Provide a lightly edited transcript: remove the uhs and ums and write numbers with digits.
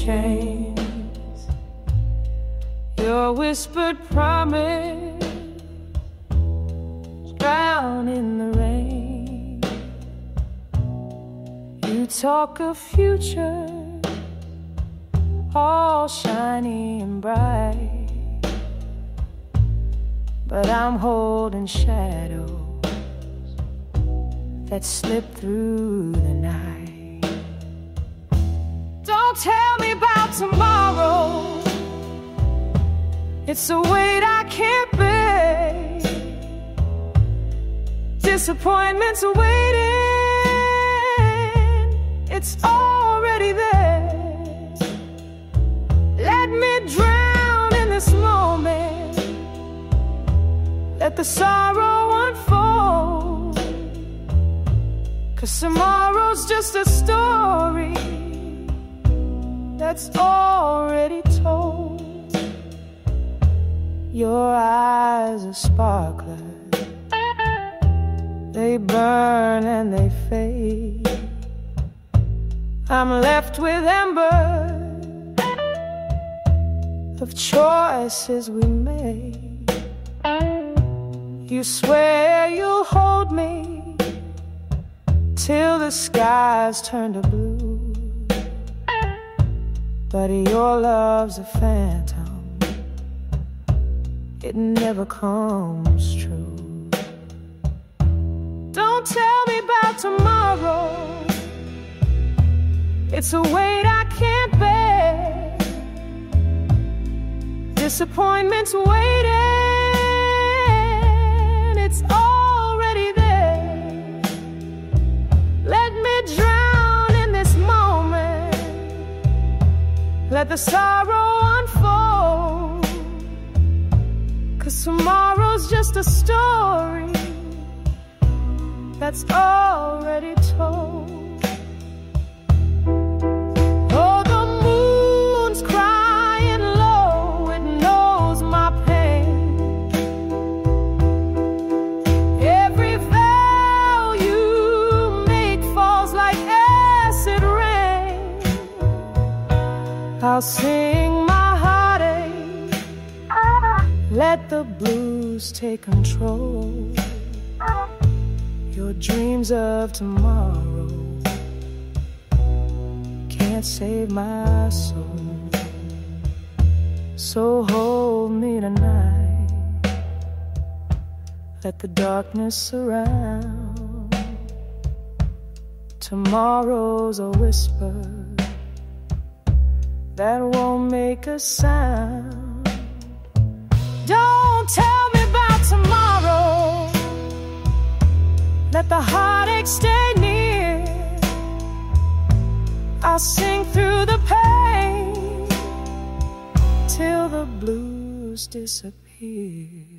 chains, your whispered promise drown in the rain. You talk of future all shiny and bright, but I'm holding shadows that slip through the night. Don't tell me about tomorrow, it's a weight I can't bear. Disappointment's waiting, it's already there. Let me drown in this moment, let the sorrow unfold, 'cause tomorrow's just a story that's already told. Your eyes are sparklers, they burn and they fade. I'm left with embers of choices we made. You swear you'll hold me till the skies turn to blue, but your love's a phantom, it never comes true. Don't tell me about tomorrow, it's a weight I can't bear. Disappointment's waiting, it's already there. Let me drown in this moment, let the sorrow unfold, 'cause tomorrow's just a story that's already told. Oh, the moon's crying low, it knows my pain. Every vow you make falls like acid rain. I'll sing my heartache, let the blues take control. Your dreams of tomorrow can't save my soul. So hold me tonight, let the darkness surround. Tomorrow's a whisper that won't make a sound. Don't tell me about tomorrow, let the heartache stay near. I'll sing through the pain till the blues disappear.